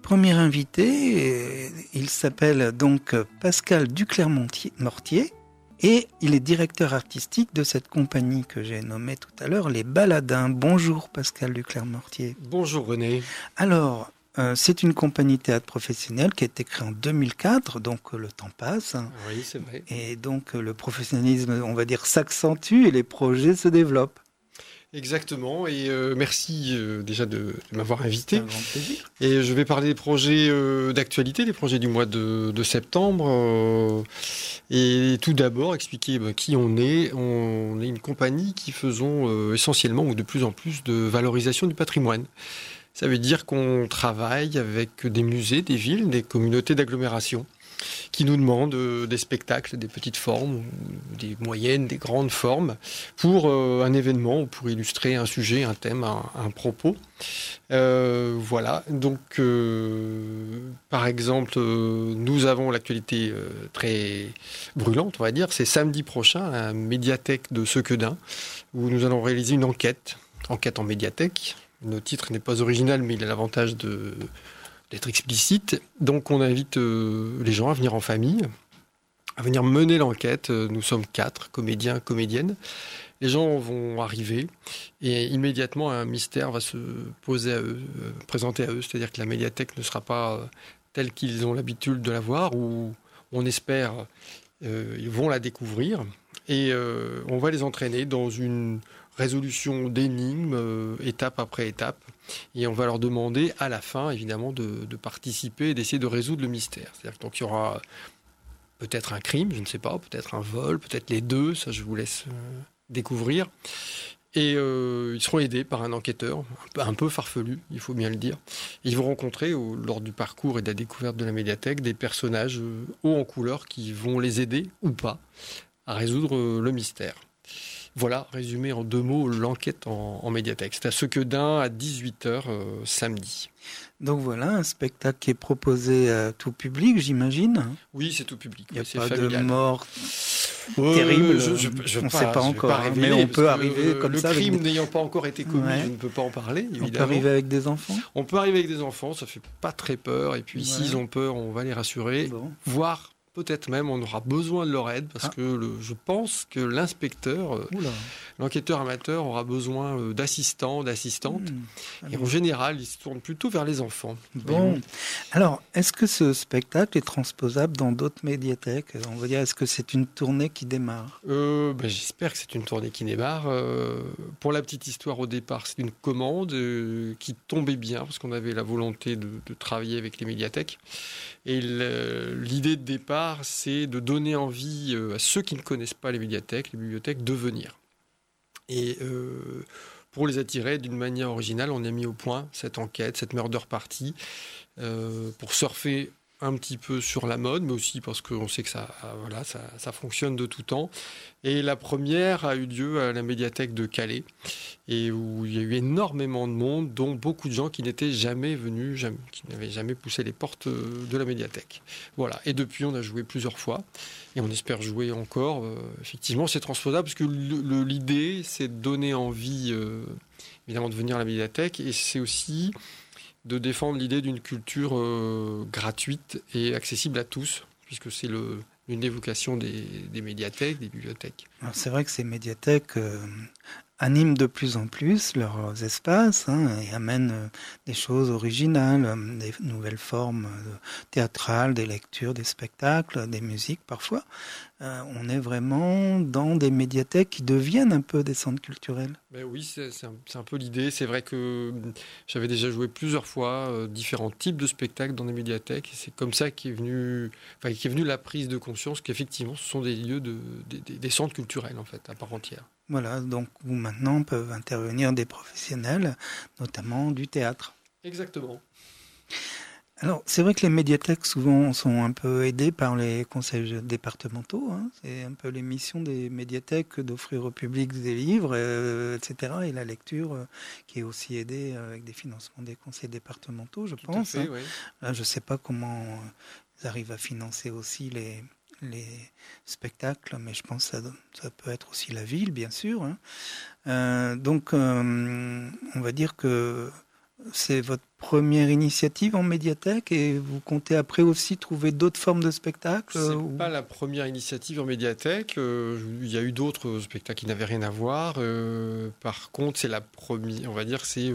premier invité, il s'appelle donc Pascal Duclerc-Mortier et il est directeur artistique de cette compagnie que j'ai nommée tout à l'heure, Les Baladins. Bonjour Pascal Duclerc-Mortier. Bonjour René. Alors, c'est une compagnie théâtre professionnelle qui a été créée en 2004, donc le temps passe. Oui, c'est vrai. Et donc le professionnalisme, on va dire, s'accentue et les projets se développent. Exactement, et merci déjà de m'avoir invité. C'est un grand plaisir. Et je vais parler des projets d'actualité, des projets du mois de septembre. Et tout d'abord, expliquer qui on est. On est une compagnie qui faisons essentiellement ou de plus en plus de valorisation du patrimoine. Ça veut dire qu'on travaille avec des musées, des villes, des communautés d'agglomération qui nous demandent des spectacles, des petites formes, des moyennes, des grandes formes, pour un événement ou pour illustrer un sujet, un thème, un propos. Voilà, donc par exemple, nous avons l'actualité très brûlante, on va dire, c'est samedi prochain à la médiathèque de Sequedin, où nous allons réaliser une enquête en médiathèque. Le titre n'est pas original, mais il a l'avantage d'être explicite. Donc on invite les gens à venir en famille, à venir mener l'enquête. Nous sommes 4 comédiens, comédiennes. Les gens vont arriver et immédiatement un mystère va se poser à eux, présenter à eux. C'est-à-dire que la médiathèque ne sera pas telle qu'ils ont l'habitude de la voir, ou on espère ils vont la découvrir. Et on va les entraîner dans une résolution d'énigmes, étape après étape. Et on va leur demander à la fin, évidemment, de participer et d'essayer de résoudre le mystère. C'est-à-dire que donc, il y aura peut-être un crime, je ne sais pas, peut-être un vol, peut-être les deux, ça je vous laisse découvrir. Et ils seront aidés par un enquêteur, un peu farfelu, il faut bien le dire. Ils vont rencontrer, lors du parcours et de la découverte de la médiathèque, des personnages hauts en couleur qui vont les aider, ou pas, à résoudre le mystère. Voilà, résumé en 2 mots, l'enquête en médiathèque. C'est à Sequedin à 18h samedi. Donc voilà, un spectacle qui est proposé à tout public, j'imagine. Oui, c'est tout public. Il n'y a c'est pas familial. de mort terrible. Je on ne sait pas encore, révéler, mais on peut arriver comme le ça. Le crime n'ayant pas encore été commis, Ouais. je ne peux pas en parler, évidemment. On peut arriver avec des enfants. On peut arriver avec des enfants, ça fait pas très peur. Et puis Voilà. s'ils ont peur, on va les rassurer. Bon. Voire peut-être même on aura besoin de leur aide parce que je pense que l'inspecteur, l'enquêteur amateur aura besoin d'assistants, d'assistantes. Et en général, il se tourne plutôt vers les enfants. Bon. Alors, est-ce que ce spectacle est transposable dans d'autres médiathèques ? On va dire, est-ce que c'est une tournée qui démarre ? J'espère que c'est une tournée qui démarre. Pour la petite histoire, au départ, c'est une commande qui tombait bien parce qu'on avait la volonté de travailler avec les médiathèques. Et l'idée de départ, c'est de donner envie à ceux qui ne connaissent pas les bibliothèques, de venir. Et pour les attirer d'une manière originale, on a mis au point cette enquête, cette murder party, pour surfer un petit peu sur la mode, mais aussi parce qu'on sait que ça fonctionne de tout temps. Et la première a eu lieu à la médiathèque de Calais, et où il y a eu énormément de monde, dont beaucoup de gens qui n'étaient jamais venus, qui n'avaient jamais poussé les portes de la médiathèque. Voilà. Et depuis, on a joué plusieurs fois, et on espère jouer encore. Effectivement, c'est transposable, parce que l'idée, c'est de donner envie, évidemment, de venir à la médiathèque, et c'est aussi de défendre l'idée d'une culture gratuite et accessible à tous, puisque c'est une des vocations des médiathèques, des bibliothèques. Alors c'est vrai que ces médiathèques animent de plus en plus leurs espaces et amènent des choses originales, des nouvelles formes théâtrales, des lectures, des spectacles, des musiques parfois. On est vraiment dans des médiathèques qui deviennent un peu des centres culturels. Ben oui, c'est un peu l'idée. C'est vrai que j'avais déjà joué plusieurs fois différents types de spectacles dans des médiathèques. Et c'est comme ça qu'est venue la prise de conscience qu'effectivement, ce sont des lieux, des centres culturels, en fait, à part entière. Voilà, donc où maintenant peuvent intervenir des professionnels, notamment du théâtre. Exactement. Alors, c'est vrai que les médiathèques, souvent, sont un peu aidées par les conseils départementaux. C'est un peu les missions des médiathèques d'offrir au public des livres, etc. Et la lecture, qui est aussi aidée avec des financements des conseils départementaux, je pense. Tout à fait, oui. Là, je ne sais pas comment ils arrivent à financer aussi les spectacles, mais je pense que ça peut être aussi la ville, bien sûr. Donc, on va dire que c'est votre première initiative en médiathèque et vous comptez après aussi trouver d'autres formes de spectacles C'est pas la première initiative en médiathèque. Il y a eu d'autres spectacles qui n'avaient rien à voir. Par contre, c'est la première, on va dire, c'est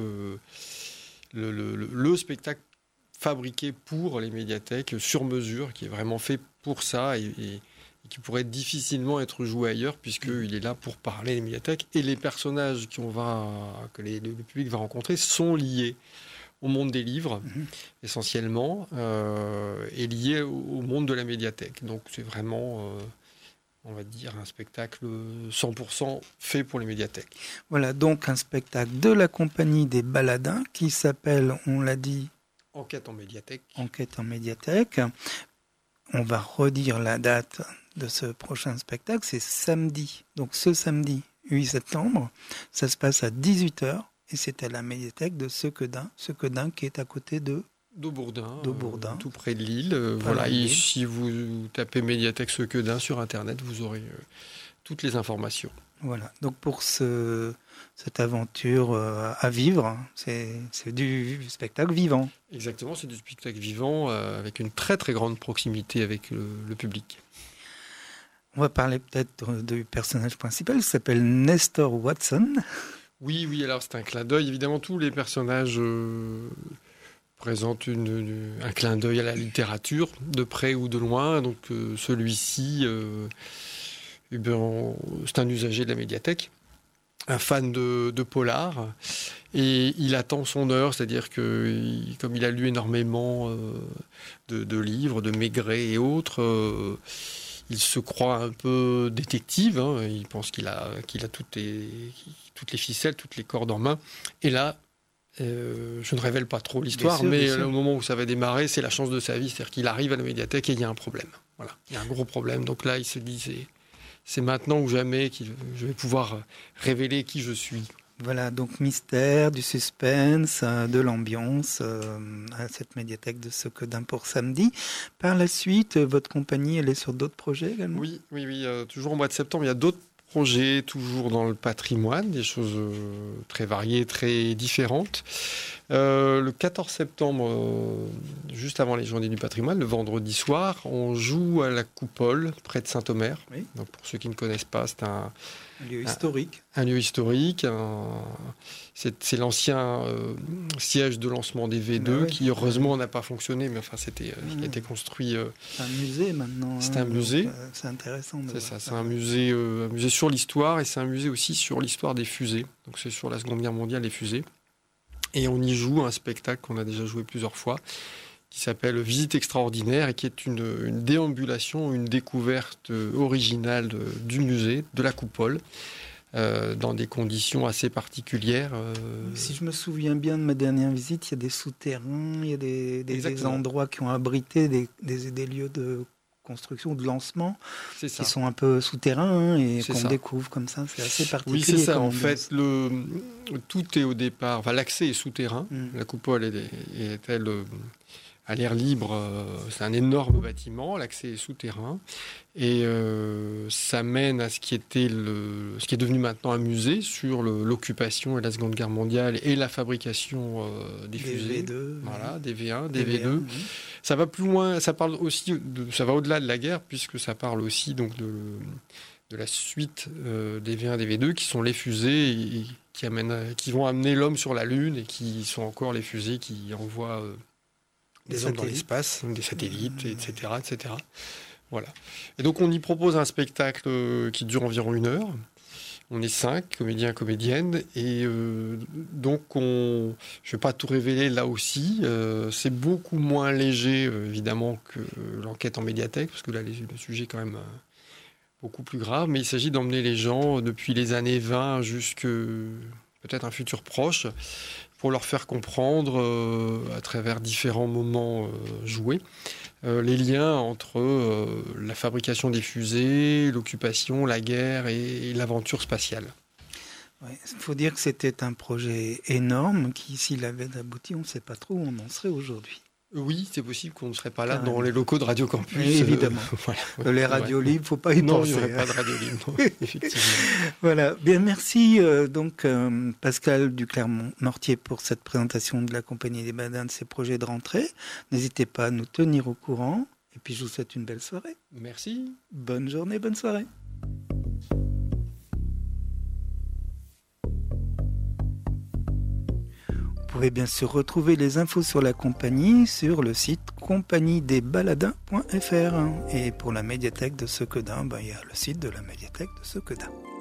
le spectacle fabriqué pour les médiathèques sur mesure, qui est vraiment fait pour ça et qui pourrait difficilement être joué ailleurs, puisqu'il est là pour parler des médiathèques. Et les personnages que le public va rencontrer sont liés au monde des livres, essentiellement, et liés au monde de la médiathèque. Donc c'est vraiment, on va dire, un spectacle 100% fait pour les médiathèques. Voilà, donc un spectacle de la compagnie des Baladins qui s'appelle, on l'a dit, Enquête en médiathèque. Enquête en médiathèque. On va redire la date de ce prochain spectacle, c'est samedi. Donc ce samedi 8 septembre, ça se passe à 18h et c'est à la médiathèque de Sequedin qui est à côté d'Aubourdin, tout près de Lille. Voilà. Et si vous tapez médiathèque Sequedin sur Internet, vous aurez toutes les informations. Voilà, donc pour cette aventure à vivre, c'est du spectacle vivant. Exactement, c'est du spectacle vivant avec une très très grande proximité avec le public. On va parler peut-être du personnage principal, qui s'appelle Nestor Watson. Oui, alors c'est un clin d'œil. Évidemment, tous les personnages présentent un clin d'œil à la littérature, de près ou de loin. Donc celui-ci... c'est un usager de la médiathèque, un fan de polar, et il attend son heure, c'est-à-dire que comme il a lu énormément de livres, de Maigret et autres, il se croit un peu détective, il pense qu'il a toutes les ficelles, toutes les cordes en main, et là, je ne révèle pas trop l'histoire, mais au moment où ça va démarrer, c'est la chance de sa vie, c'est-à-dire qu'il arrive à la médiathèque et il y a un problème. Voilà, il y a un gros problème, donc là il se dit c'est maintenant ou jamais que je vais pouvoir révéler qui je suis. Voilà, donc mystère, du suspense, de l'ambiance à cette médiathèque de Sequedin pour samedi. Par la suite, votre compagnie, elle est sur d'autres projets également ? Oui, toujours au mois de septembre, il y a d'autres projets, toujours dans le patrimoine, des choses très variées, très différentes. Le 14 septembre, juste avant les Journées du patrimoine, le vendredi soir, on joue à la Coupole, près de Saint-Omer. Oui. Donc, pour ceux qui ne connaissent pas, c'est un lieu historique. Un lieu historique. C'est l'ancien siège de lancement des V2 qui, heureusement, n'a pas fonctionné, mais enfin, qui a été construit. C'est un musée maintenant. C'est un musée. C'est intéressant. C'est ça, c'est un musée sur l'histoire et c'est un musée aussi sur l'histoire des fusées. Donc, c'est sur la Seconde Guerre mondiale, les fusées. Et on y joue un spectacle qu'on a déjà joué plusieurs fois, qui s'appelle Visite extraordinaire et qui est une déambulation, une découverte originale du musée, de la Coupole, dans des conditions assez particulières. Si je me souviens bien de ma dernière visite, il y a des souterrains, il y a des endroits qui ont abrité des lieux de construction ou de lancement qui sont un peu souterrains et qu'on découvre comme ça, c'est assez particulier. Oui, c'est ça. En fait, tout est au départ. Enfin, l'accès est souterrain. La Coupole est-elle à l'air libre. C'est un énorme bâtiment. L'accès est souterrain et ça mène à ce qui est devenu maintenant un musée sur l'occupation et la Seconde Guerre mondiale et la fabrication des fusées. V2, voilà, des V1, des V2. Ça va plus loin. Ça parle aussi. Ça va au-delà de la guerre puisque ça parle aussi donc de la suite des V1, des V2 qui sont les fusées et qui vont amener l'homme sur la Lune et qui sont encore les fusées qui envoient des hommes dans l'espace, des satellites, etc., etc. Voilà. Et donc on y propose un spectacle qui dure environ 1 heure. On est 5 comédiens et comédiennes et donc je ne vais pas tout révéler là aussi. C'est beaucoup moins léger évidemment que l'enquête en médiathèque parce que là le sujet est quand même beaucoup plus grave, mais il s'agit d'emmener les gens depuis les années 20 jusqu'à peut-être un futur proche pour leur faire comprendre à travers différents moments joués les liens entre la fabrication des fusées, l'occupation, la guerre et l'aventure spatiale. Il faut dire que c'était un projet énorme qui, s'il avait abouti, on ne sait pas trop où on en serait aujourd'hui. Oui, c'est possible qu'on ne serait pas là Carrément. dans les locaux de Radio Campus. Évidemment. Voilà. Les radios libres, faut pas y Non, penser. il n'y aurait pas de radio libre, non, effectivement. Voilà. Bien, merci Pascal Duclermont-Mortier pour cette présentation de la Compagnie des Badins de ses projets de rentrée. N'hésitez pas à nous tenir au courant. Et puis, je vous souhaite une belle soirée. Merci. Bonne journée, bonne soirée. Vous pouvez bien sûr retrouver les infos sur la compagnie sur le site compagniedesbaladins.fr. Et pour la médiathèque de Sequedin, il y a le site de la médiathèque de Sequedin.